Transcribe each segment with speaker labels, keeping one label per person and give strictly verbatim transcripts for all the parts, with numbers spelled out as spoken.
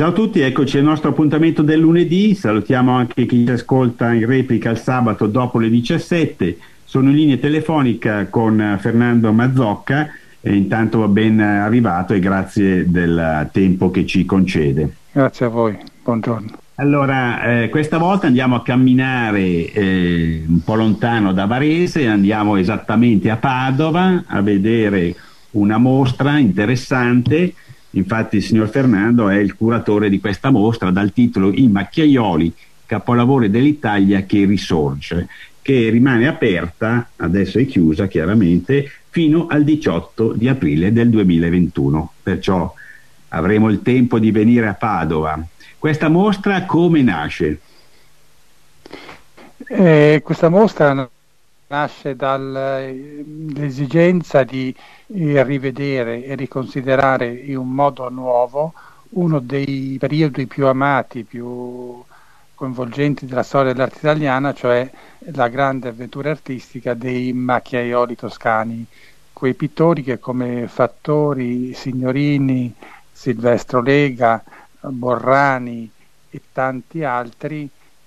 Speaker 1: Ciao a tutti, eccoci al nostro appuntamento del lunedì. Salutiamo anche chi ci ascolta in replica il sabato dopo le diciassette. Sono in linea telefonica con Fernando Mazzocca e intanto va ben arrivato e grazie del tempo che ci concede.
Speaker 2: Grazie a voi, buongiorno.
Speaker 1: Allora, eh, questa volta andiamo a camminare eh, un po' lontano da Varese, andiamo esattamente a Padova a vedere una mostra interessante. Infatti il signor Fernando è il curatore di questa mostra dal titolo I Macchiaioli, capolavori dell'Italia che risorge, che rimane aperta, adesso è chiusa chiaramente, fino al diciotto di aprile del duemilaventuno. Perciò avremo il tempo di venire a Padova. Questa mostra come nasce?
Speaker 2: Eh, questa mostra nasce dall'esigenza di eh, rivedere e riconsiderare in un modo nuovo uno dei periodi più amati, più coinvolgenti della storia dell'arte italiana, cioè la grande avventura artistica dei macchiaioli toscani, quei pittori che come Fattori, Signorini, Silvestro Lega, Borrani e tanti altri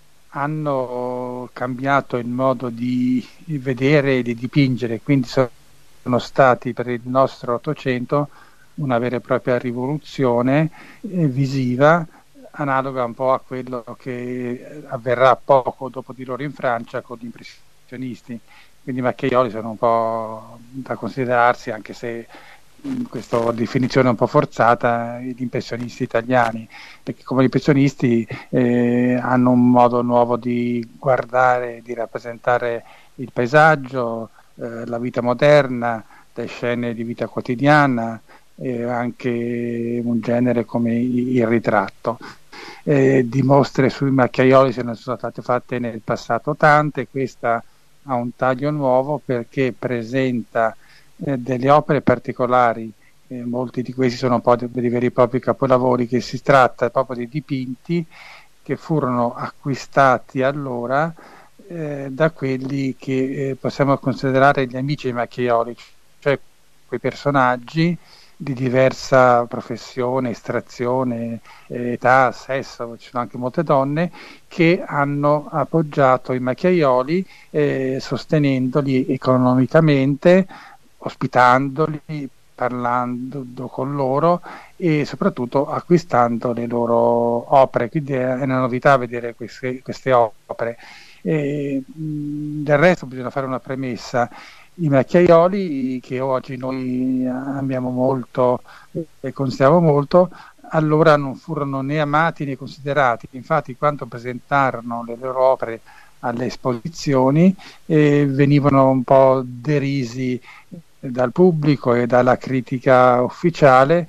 Speaker 2: hanno cambiato il modo di vedere e di dipingere, quindi sono stati per il nostro Ottocento una vera e propria rivoluzione eh, visiva, analoga un po' a quello che avverrà poco dopo di loro in Francia con gli impressionisti. Quindi i macchiaioli sono un po' da considerarsi, anche se questa definizione è un po' forzata, gli impressionisti italiani, perché come gli impressionisti eh, hanno un modo nuovo di guardare, di rappresentare il paesaggio, eh, la vita moderna, le scene di vita quotidiana, e anche un genere come il ritratto. Eh, di mostre sui macchiaioli se ne sono state fatte nel passato tante, questa ha un taglio nuovo perché presenta Eh, delle opere particolari, eh, molti di questi sono un po' dei, dei veri e propri capolavori, che si tratta proprio di dipinti che furono acquistati allora eh, da quelli che eh, possiamo considerare gli amici dei macchiaioli, cioè quei personaggi di diversa professione, estrazione, eh, età, sesso, ci sono anche molte donne che hanno appoggiato i macchiaioli eh, sostenendoli economicamente, ospitandoli, parlando con loro e soprattutto acquistando le loro opere. Quindi è una novità vedere queste, queste opere. E, mh, del resto bisogna fare una premessa: i macchiaioli, che oggi noi amiamo molto e consideriamo molto, allora non furono né amati né considerati. Infatti quando presentarono le loro opere alle esposizioni eh, venivano un po' derisi dal pubblico e dalla critica ufficiale,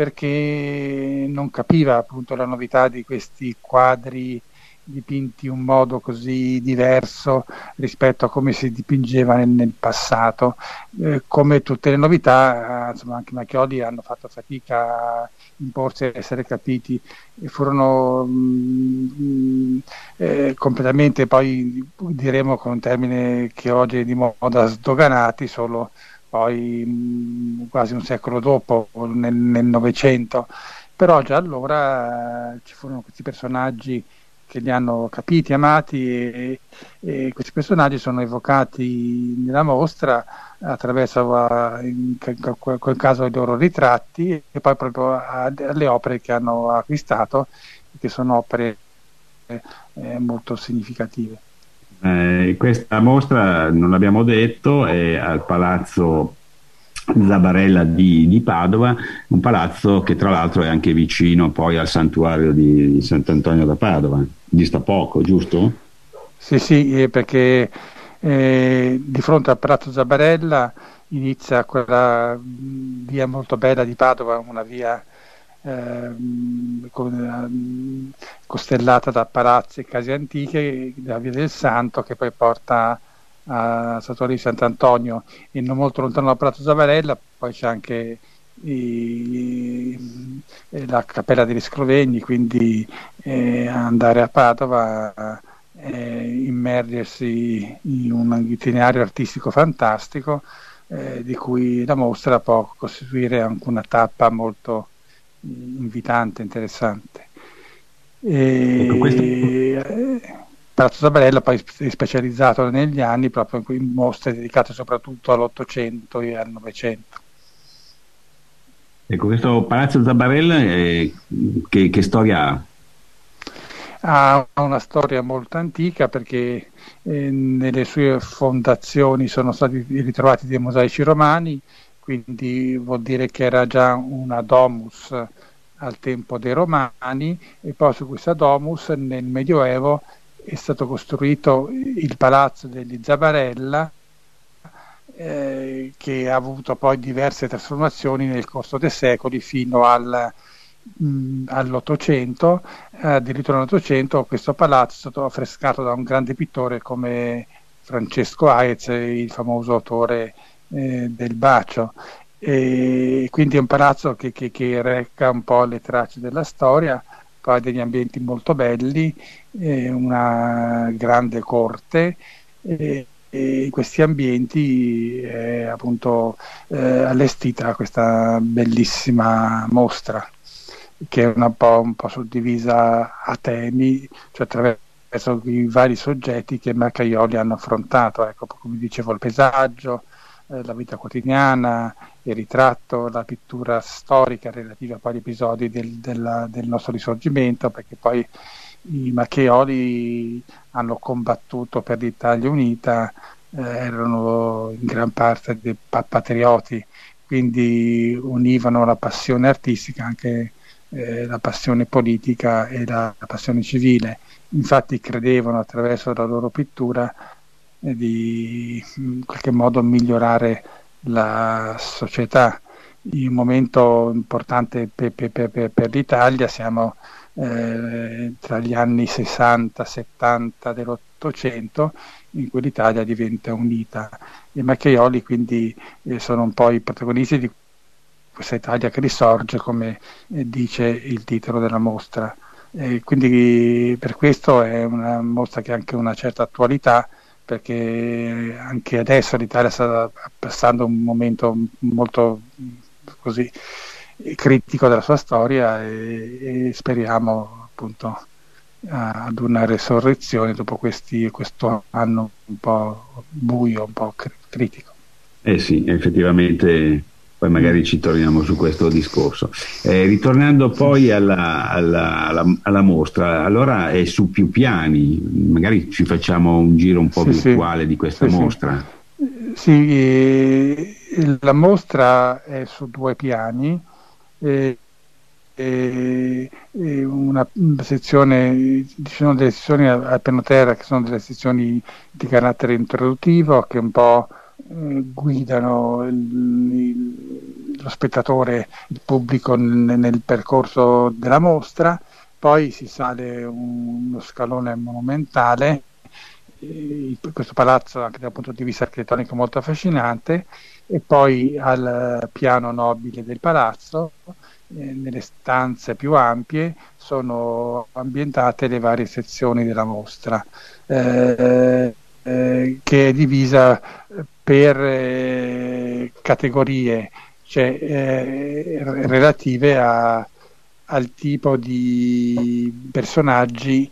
Speaker 2: perché non capiva appunto la novità di questi quadri dipinti in un modo così diverso rispetto a come si dipingeva nel, nel passato. Eh, come tutte le novità, eh, insomma, anche i macchiaioli hanno fatto fatica a imporsi a essere capiti e furono mh, eh, completamente, poi diremo con un termine che oggi è di moda, sdoganati solo poi mh, quasi un secolo dopo, nel, nel Novecento. Però già allora eh, ci furono questi personaggi che li hanno capiti, amati, e, e questi personaggi sono evocati nella mostra attraverso uh, in quel caso i loro ritratti e poi proprio alle opere che hanno acquistato, che sono opere eh, molto significative.
Speaker 1: Eh, questa mostra, non l'abbiamo detto, è al Palazzo Zabarella di, di Padova, un palazzo che tra l'altro è anche vicino poi al santuario di, di Sant'Antonio da Padova, dista poco, giusto?
Speaker 2: Sì, sì, eh, perché eh, di fronte al Palazzo Zabarella inizia quella mh, via molto bella di Padova, una via eh, con, eh, costellata da palazzi e case antiche, la via del Santo, che poi porta a Santuario di Sant'Antonio, e non molto lontano dal Palazzo Zabarella poi c'è anche i, la Cappella degli Scrovegni, quindi eh, andare a Padova, eh, immergersi in un itinerario artistico fantastico, eh, di cui la mostra può costituire anche una tappa molto invitante, interessante.
Speaker 1: Ecco, questo...
Speaker 2: E, Palazzo Zabarella poi è specializzato negli anni proprio in mostre dedicate soprattutto all'Ottocento e al Novecento.
Speaker 1: Ecco, questo Palazzo Zabarella eh, che, che storia ha?
Speaker 2: Ha una storia molto antica perché eh, nelle sue fondazioni sono stati ritrovati dei mosaici romani, quindi vuol dire che era già una domus al tempo dei Romani, e poi su questa domus nel Medioevo è stato costruito il palazzo degli Zabarella, eh, che ha avuto poi diverse trasformazioni nel corso dei secoli fino al all'Ottocento. Addirittura nell'Ottocento questo palazzo è stato affrescato da un grande pittore come Francesco Hayez, il famoso autore eh, del Bacio, e quindi è un palazzo che, che, che reca un po' le tracce della storia, poi ha degli ambienti molto belli, eh, una grande corte, eh, e in questi ambienti è appunto eh, allestita questa bellissima mostra, che è un po', un po' suddivisa a temi, cioè attraverso i vari soggetti che Marcaioli hanno affrontato, ecco, come dicevo, il paesaggio, eh, la vita quotidiana, il ritratto, la pittura storica relativa poi agli episodi del, della, del nostro risorgimento, perché poi i Marcaioli hanno combattuto per l'Italia unita, eh, erano in gran parte dei patrioti, quindi univano la passione artistica anche Eh, la passione politica e la, la passione civile. Infatti credevano attraverso la loro pittura eh, di in qualche modo migliorare la società. In un momento importante per, per, per, per l'Italia, siamo eh, tra gli anni sessanta settanta dell'Ottocento, in cui l'Italia diventa unita. I Marcaioli quindi eh, sono un po' i protagonisti di questa Italia che risorge, come eh, dice il titolo della mostra. E quindi per questo è una mostra che ha anche una certa attualità, perché anche adesso l'Italia sta passando un momento molto così critico della sua storia, e, e speriamo appunto ad una resurrezione dopo questi, questo anno un po' buio, un po' critico.
Speaker 1: Eh sì, effettivamente. Poi magari ci torniamo su questo discorso. Eh, ritornando poi alla, alla, alla, alla mostra, allora è su più piani, magari ci facciamo un giro un po'
Speaker 2: sì,
Speaker 1: virtuale
Speaker 2: sì,
Speaker 1: di questa
Speaker 2: sì,
Speaker 1: mostra.
Speaker 2: Sì, eh, la mostra è su due piani, eh, eh, una sezione, ci sono delle sezioni al piano terra che sono delle sezioni di carattere introduttivo che un po' guidano il, il, lo spettatore, il pubblico nel, nel percorso della mostra. Poi si sale un, uno scalone monumentale, eh, questo palazzo anche dal punto di vista architettonico molto affascinante, e poi al piano nobile del palazzo, eh, nelle stanze più ampie, sono ambientate le varie sezioni della mostra, eh, eh, che è divisa per eh, categorie, cioè eh, relative a, al tipo di personaggi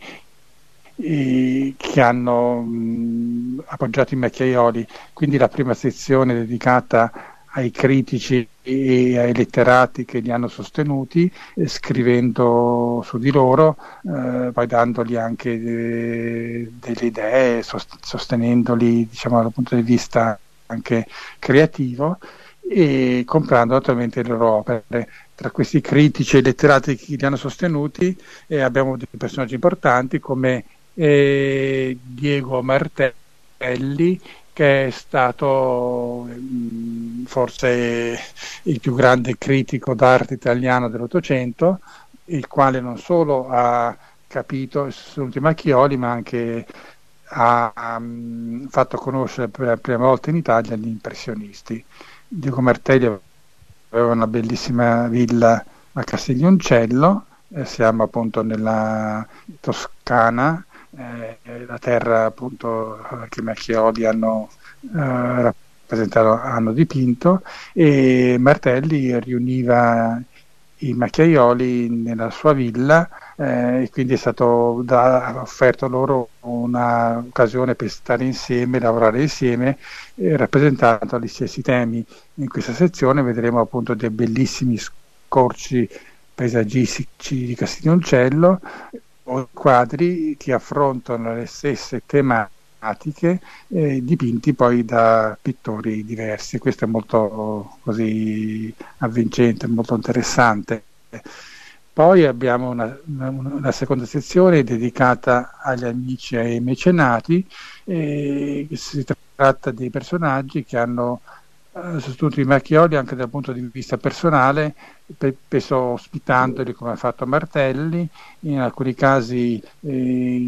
Speaker 2: eh, che hanno mh, appoggiato i Marcaioli. Quindi la prima sezione è dedicata ai critici e ai letterati che li hanno sostenuti, eh, scrivendo su di loro, eh, poi dandogli anche eh, delle idee, sost- sostenendoli, diciamo, dal punto di vista anche creativo, e comprando naturalmente le loro opere. Tra questi critici e letterati che li hanno sostenuti eh, abbiamo dei personaggi importanti come eh, Diego Martelli, che è stato mh, forse il più grande critico d'arte italiano dell'Ottocento, il quale non solo ha capito sono i Marcaioli, ma anche ha um, fatto conoscere per la prima volta in Italia gli impressionisti. Diego Martelli aveva una bellissima villa a Castiglioncello, eh, siamo appunto nella Toscana, eh, la terra appunto che i Marcaioli hanno eh, rappresentato, hanno dipinto, e Martelli riuniva i Marcaioli nella sua villa eh, e quindi è stato da, offerto loro un'occasione per stare insieme, lavorare insieme, eh, rappresentando gli stessi temi. In questa sezione vedremo appunto dei bellissimi scorci paesaggistici di Castiglioncello, o quadri che affrontano le stesse tematiche, eh, dipinti poi da pittori diversi. Questo è molto così avvincente, molto interessante. Poi abbiamo una, una, una seconda sezione dedicata agli amici e ai mecenati, eh, si tratta dei personaggi che hanno sostenuto i Macchioli anche dal punto di vista personale, spesso ospitandoli come ha fatto Martelli. In alcuni casi eh,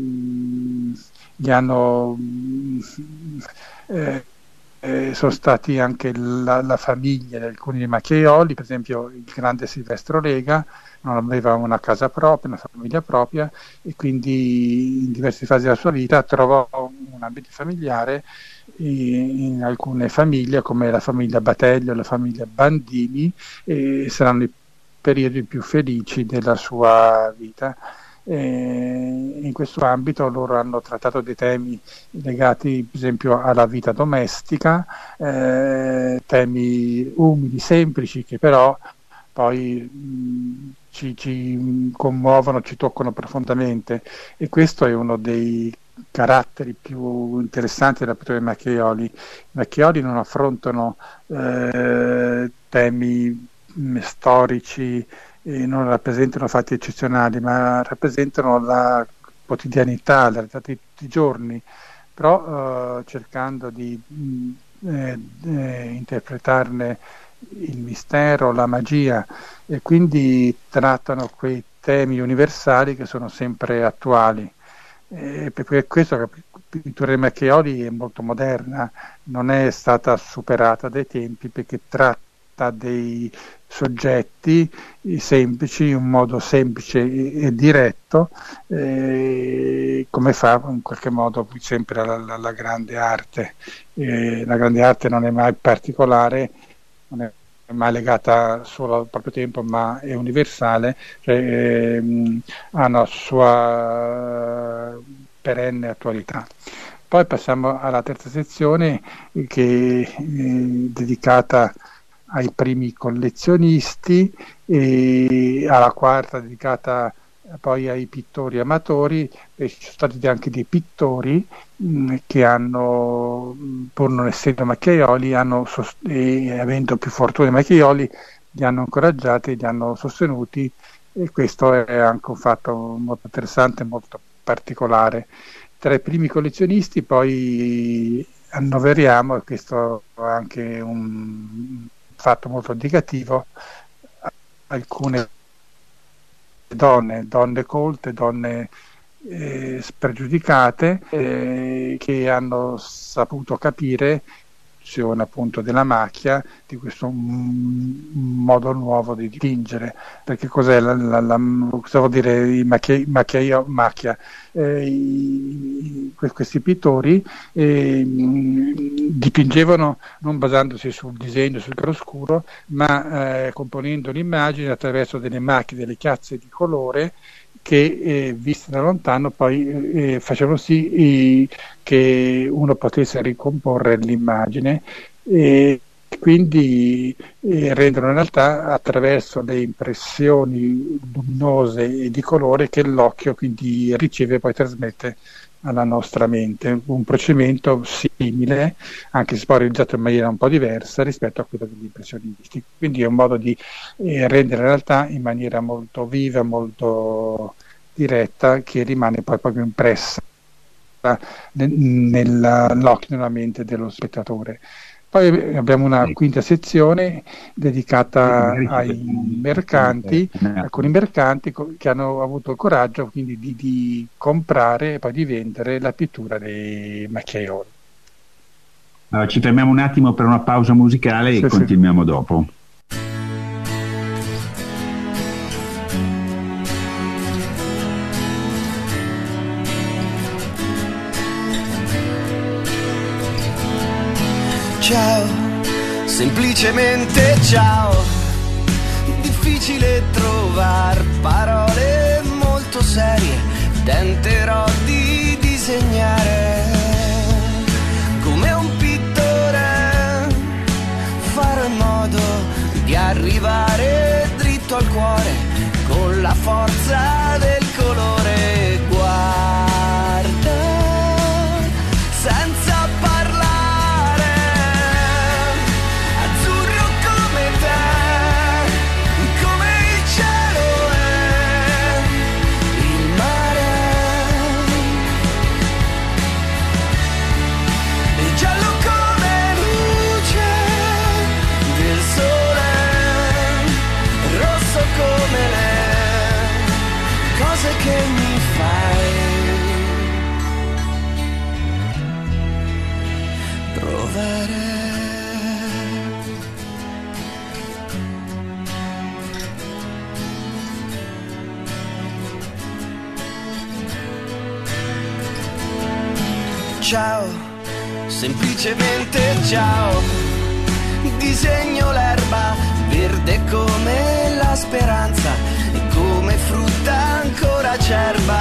Speaker 2: gli hanno eh, eh, sono stati anche la, la famiglia di alcuni dei Macchiaioli, per esempio il grande Silvestro Lega non aveva una casa propria, una famiglia propria, e quindi in diverse fasi della sua vita trovò un ambiente familiare in alcune famiglie, come la famiglia Batello e la famiglia Bandini, e saranno i periodi più felici della sua vita. E in questo ambito loro hanno trattato dei temi legati per esempio alla vita domestica, eh, temi umili, semplici, che però poi mh, ci, ci commuovono, ci toccano profondamente, e questo è uno dei caratteri più interessanti della pittura dei Macchiaioli. I Macchiaioli non affrontano eh, temi mh, storici, e non rappresentano fatti eccezionali, ma rappresentano la quotidianità, la realtà di tutti i giorni, però eh, cercando di mh, eh, eh, interpretarne il mistero, la magia, e quindi trattano quei temi universali che sono sempre attuali. E per questo la pittura dei Macchiaioli è molto moderna, non è stata superata dai tempi, perché tratta dei soggetti semplici in un modo semplice e diretto, eh, come fa in qualche modo sempre la, la, la grande arte. Eh, la grande arte non è mai particolare, non è mai legata solo al proprio tempo, ma è universale, cioè, ehm, ha una sua perenne attualità. Poi passiamo alla terza sezione, che è dedicata ai primi collezionisti, e alla quarta dedicata poi ai pittori amatori. E ci sono stati anche dei pittori mh, che hanno, pur non essendo Macchiaioli, hanno sost- e avendo più fortuna dei Macchiaioli, li hanno incoraggiati, li hanno sostenuti, e questo è anche un fatto molto interessante, molto particolare. Tra i primi collezionisti poi annoveriamo, e questo è anche un fatto molto indicativo, alcune donne, donne colte, donne eh, spregiudicate, eh, che hanno saputo capire appunto della macchia, di questo m- modo nuovo di dipingere. Perché cos'è la, la, la, cosa vuol dire i macchia, macchia, macchia? Eh, i, questi pittori eh, dipingevano non basandosi sul disegno, sul chiaroscuro, ma eh, componendo l'immagine attraverso delle macchie, delle chiazze di colore, che eh, viste da lontano poi eh, facevano sì eh, che uno potesse ricomporre l'immagine, e quindi eh, rendono in realtà attraverso le impressioni luminose e di colore che l'occhio quindi riceve e poi trasmette alla nostra mente. Un procedimento simile, anche se poi realizzato in maniera un po' diversa rispetto a quello degli impressionisti. Quindi è un modo di eh, rendere la realtà in maniera molto viva, molto diretta, che rimane poi proprio impressa nell'occhio, nella mente dello spettatore. Poi abbiamo una quinta sezione dedicata ai mercanti, alcuni mercanti che hanno avuto il coraggio quindi di, di comprare e poi di vendere la pittura dei Macchiaioli.
Speaker 1: Allora, ci fermiamo un attimo per una pausa musicale e sì, continuiamo sì. dopo.
Speaker 3: Ciao, semplicemente ciao. Difficile trovar parole, serie, tenterò di disegnare come un pittore, farò in modo di arrivare dritto al cuore con la forza del colore. Guarda senza parlare, azzurro come te, come il cielo è il mare, e giallo come luce del sole, rosso come le cose che mi fai provare. Ciao, semplicemente ciao, disegno l'erba verde come la speranza e come frutta ancora acerba,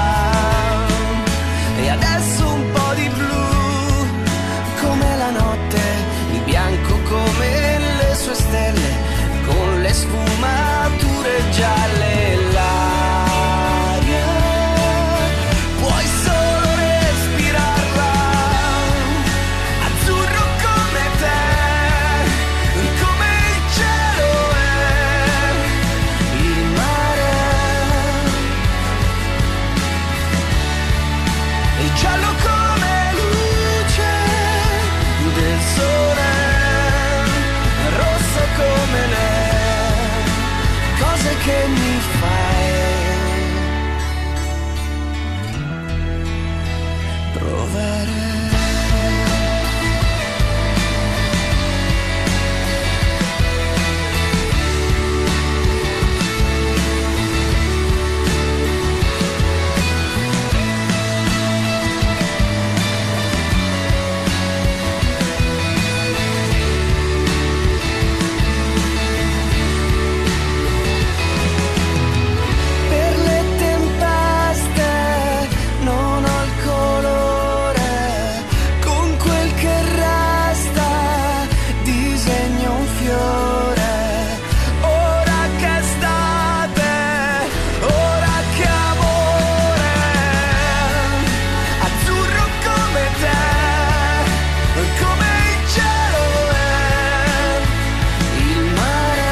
Speaker 3: e adesso un po' di blu come la notte, il bianco come le sue stelle, con le sfumature gialle. L'aria puoi solo respirarla, azzurro come te, come il cielo è il mare, e giallo come luce del sole, rosso come le cose che mi fai provare. Per le tempeste non ho il colore, con quel che resta disegno un fiore. Ora che è estate, ora che amore, azzurro come te, come il cielo è il mare,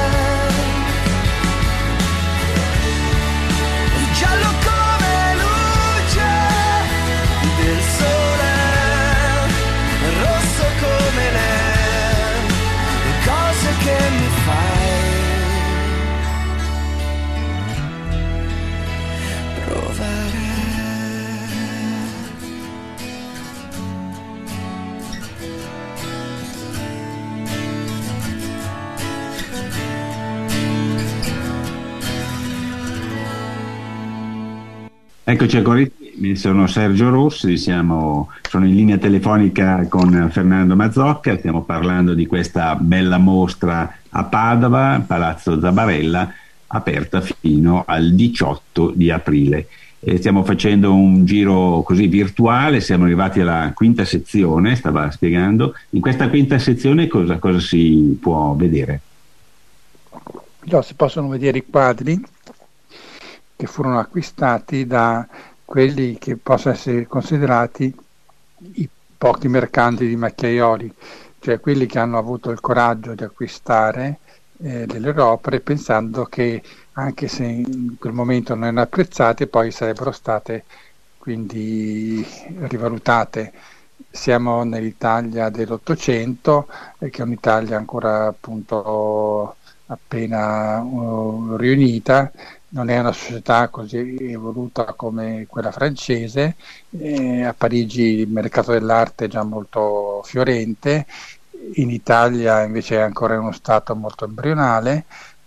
Speaker 3: e giallo come luce del sole, rosso come le cose che mi fai provare.
Speaker 1: Eccoci ancora insieme, sono Sergio Rossi, siamo, sono in linea telefonica con Fernando Mazzocca, stiamo parlando di questa bella mostra a Padova, Palazzo Zabarella, aperta fino al diciotto di aprile. E stiamo facendo un giro così virtuale, siamo arrivati alla quinta sezione, stava spiegando. In questa quinta sezione cosa, cosa si può vedere?
Speaker 2: No, si possono vedere i quadri che furono acquistati da quelli che possono essere considerati i pochi mercanti di macchiaioli, cioè quelli che hanno avuto il coraggio di acquistare eh, delle opere pensando che anche se in quel momento non erano apprezzate poi sarebbero state quindi rivalutate. Siamo nell'Italia dell'Ottocento, eh, che è un'Italia ancora appunto appena uh, riunita, non è una società così evoluta come quella francese. Eh, a Parigi il mercato dell'arte è già molto fiorente, in Italia invece è ancora uno stato molto embrionale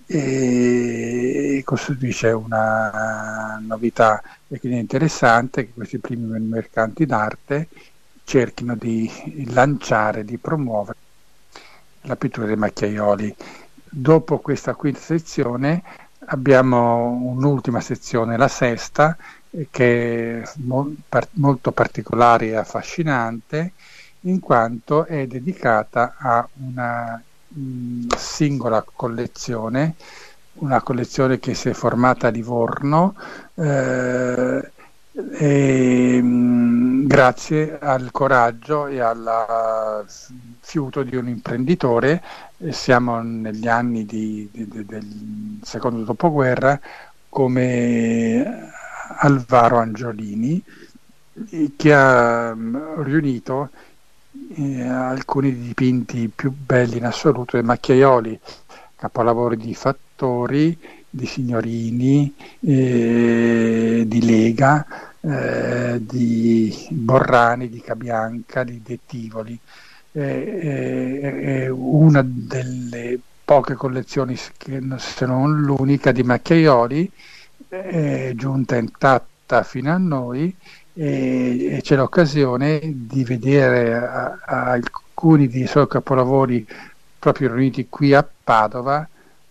Speaker 2: e costituisce una novità e quindi è interessante che questi primi mercanti d'arte cerchino di lanciare, di promuovere la pittura dei macchiaioli. Dopo questa quinta sezione abbiamo un'ultima sezione, la sesta, eh, che è mo- par- molto particolare e affascinante, in quanto è dedicata a una mh, singola collezione, una collezione che si è formata a Livorno, eh, e, mh, grazie al coraggio e al fiuto di un imprenditore. Eh, siamo negli anni di, di- di- del secondo dopoguerra, come Alvaro Angiolini, eh, che ha mh, riunito eh, alcuni dei dipinti più belli in assoluto dei Macchiaioli, capolavori di Fattori, di Signorini, eh, di Lega, eh, di Borrani, di Cabianca, di De Tivoli. Eh, eh, È una delle poche collezioni, che, se non l'unica, di Macchiaioli, è giunta intatta fino a noi, e, e c'è l'occasione di vedere a, a alcuni dei suoi capolavori proprio riuniti qui a Padova,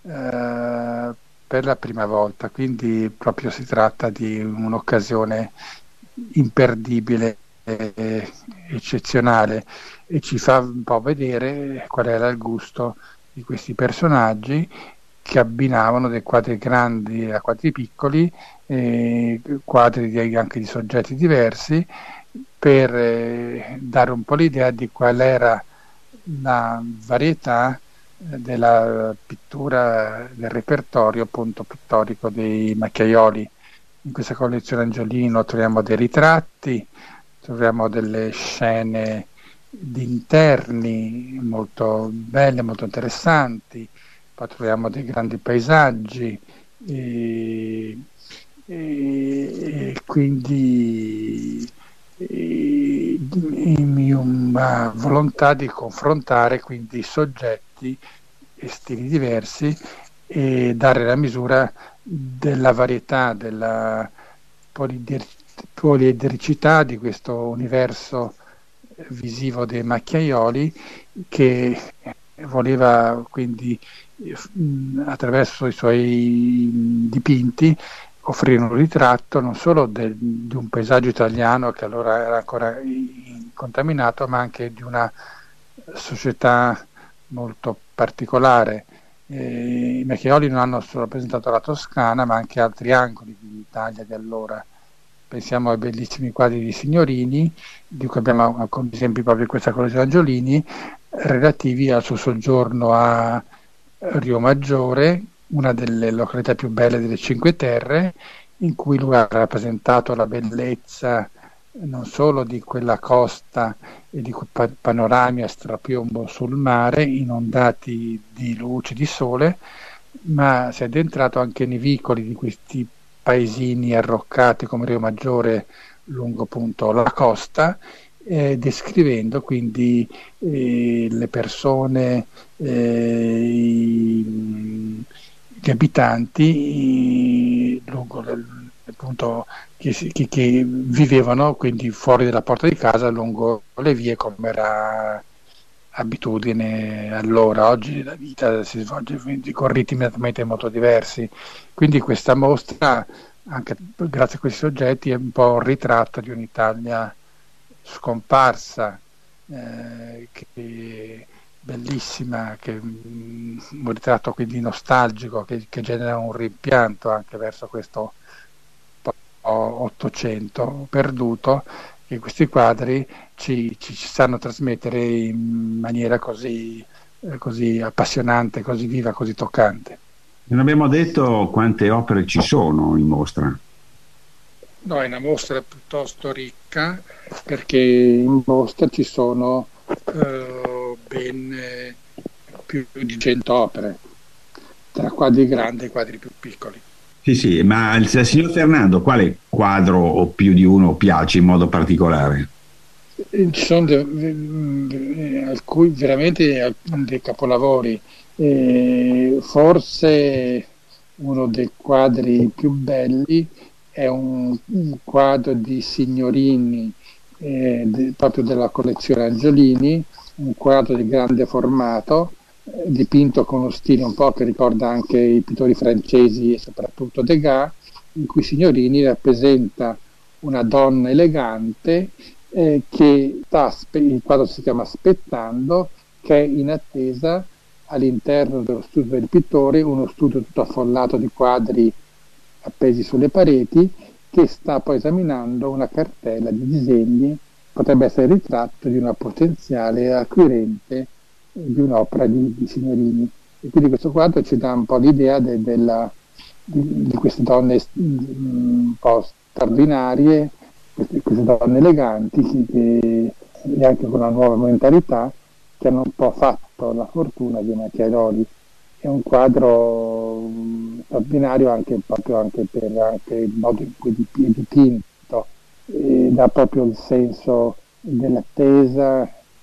Speaker 2: eh, per la prima volta, quindi proprio si tratta di un'occasione imperdibile e eccezionale, e ci fa un po' vedere qual era il gusto di questi personaggi, che abbinavano dei quadri grandi a quadri piccoli, eh, quadri di, anche di soggetti diversi, per eh, dare un po' l'idea di qual era la varietà eh, della pittura, del repertorio appunto pittorico dei Macchiaioli. In questa collezione Angiolino troviamo dei ritratti, troviamo delle scene di interni molto belle, molto interessanti, poi troviamo dei grandi paesaggi, e, e, e quindi e, e una volontà di confrontare quindi soggetti e stili diversi, e dare la misura della varietà, della polieder- poliedricità di questo universo visivo dei Macchiaioli, che voleva quindi, mh, attraverso i suoi dipinti, offrire un ritratto non solo del, di un paesaggio italiano che allora era ancora incontaminato, ma anche di una società molto particolare. Eh, I Macchiaioli non hanno solo rappresentato la Toscana, ma anche altri angoli d'Italia di allora. Pensiamo ai bellissimi quadri di Signorini, di cui abbiamo come esempi proprio questa collezione Angiolini, relativi al suo soggiorno a Rio Maggiore, una delle località più belle delle Cinque Terre, in cui lui ha rappresentato la bellezza non solo di quella costa e di quei pa- panorami a strapiombo sul mare, inondati di luce, di sole, ma si è addentrato anche nei vicoli di questi paesini arroccati come Rio Maggiore, lungo appunto la costa, eh, descrivendo quindi eh, le persone, eh, i, gli abitanti, eh, lungo le, appunto, che, si- che- che vivevano quindi fuori dalla porta di casa, lungo le vie, come era abitudine allora. Oggi la vita si svolge quindi con ritmi esattamente molto diversi, quindi questa mostra, anche grazie a questi soggetti, è un po' un ritratto di un'Italia scomparsa, eh, che bellissima, che, mm, un ritratto quindi nostalgico, che, che genera un rimpianto anche verso questo po' Ottocento perduto, che questi quadri ci, ci, ci sanno trasmettere in maniera così, eh, così appassionante, così viva, così toccante.
Speaker 1: Non abbiamo detto quante opere ci sono in mostra.
Speaker 2: No, è una mostra piuttosto ricca, perché in mostra ci sono eh, ben eh, più di cento opere, tra quadri grandi e quadri più piccoli.
Speaker 1: Sì, sì, ma il il signor Fernando, quale quadro o più di uno piace in modo particolare?
Speaker 2: Eh, Ci sono de- eh, alcuni veramente al- dei capolavori. Eh, forse uno dei quadri più belli è un, un quadro di Signorini, eh, de- proprio della collezione Angiolini, un quadro di grande formato, eh, dipinto con uno stile un po' che ricorda anche i pittori francesi e soprattutto Degas, in cui Signorini rappresenta una donna elegante eh, che sta, il quadro si chiama Aspettando, che è in attesa all'interno dello studio del pittore, uno studio tutto affollato di quadri appesi sulle pareti, che sta poi esaminando una cartella di disegni, potrebbe essere il ritratto di una potenziale acquirente di un'opera di, di Signorini. E quindi questo quadro ci dà un po' l'idea de, della, di, di queste donne un po' straordinarie, queste, queste donne eleganti che, che, e anche con una nuova mentalità, che hanno un po' fatto la fortuna di Machiavelli. È un quadro straordinario anche proprio anche per anche il modo in cui è dipinto, e dà proprio il senso dell'attesa,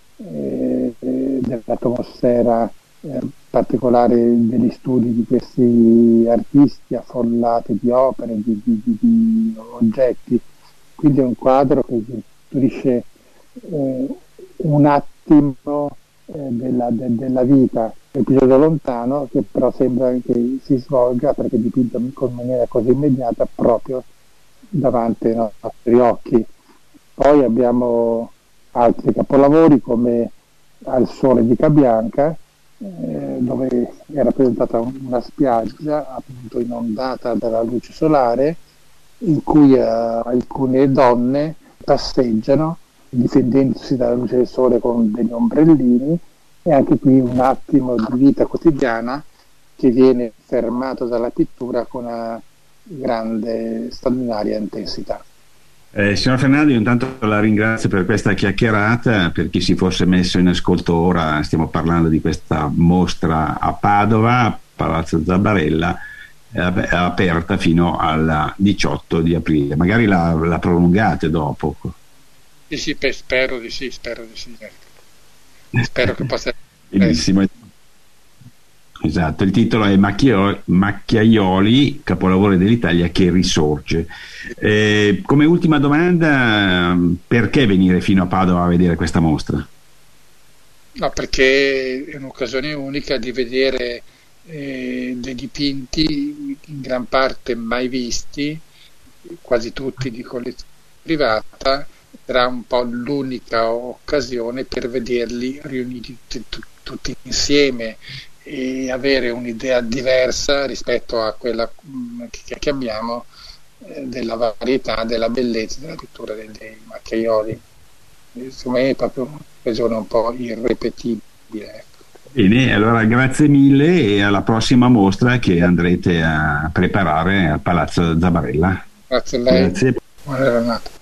Speaker 2: eh, dell'atmosfera eh, particolare degli studi di questi artisti affollati di opere, di, di, di, di oggetti. Quindi è un quadro che costruisce eh, un attimo eh, della, de, della vita, episodio lontano, che però sembra che si svolga, perché è dipinto in maniera così immediata proprio davanti ai nostri occhi. Poi abbiamo altri capolavori come Al sole di Cabianca, eh, dove è rappresentata una spiaggia appunto inondata dalla luce solare, in cui eh, alcune donne passeggiano difendendosi dalla luce del sole con degli ombrellini, e anche qui un attimo di vita quotidiana che viene fermato dalla pittura con una grande, straordinaria intensità.
Speaker 1: Eh, signor Fernando, io intanto la ringrazio per questa chiacchierata. Per chi si fosse messo in ascolto ora, stiamo parlando di questa mostra a Padova, Palazzo Zabarella, è aperta fino al diciotto di aprile. Magari la, la prolungate dopo.
Speaker 2: Sì, sì, spero di sì, spero di sì. Spero che possa
Speaker 1: benissimo. Esatto, il titolo è Macchio- Macchiaioli, capolavoro dell'Italia che risorge. Eh, come ultima domanda, perché venire fino a Padova a vedere questa mostra?
Speaker 2: No, perché è un'occasione unica di vedere eh, dei dipinti in gran parte mai visti, quasi tutti di collezione privata. Sarà un po' l'unica occasione per vederli riuniti t- t- tutti insieme e avere un'idea diversa rispetto a quella che, che abbiamo eh, della varietà, della bellezza della pittura dei, dei Macchiaioli. Secondo me è proprio un'occasione un po' irripetibile.
Speaker 1: Bene, allora grazie mille e alla prossima mostra che andrete a preparare al Palazzo Zabarella.
Speaker 2: Grazie a lei.
Speaker 1: Grazie.
Speaker 2: Buona giornata.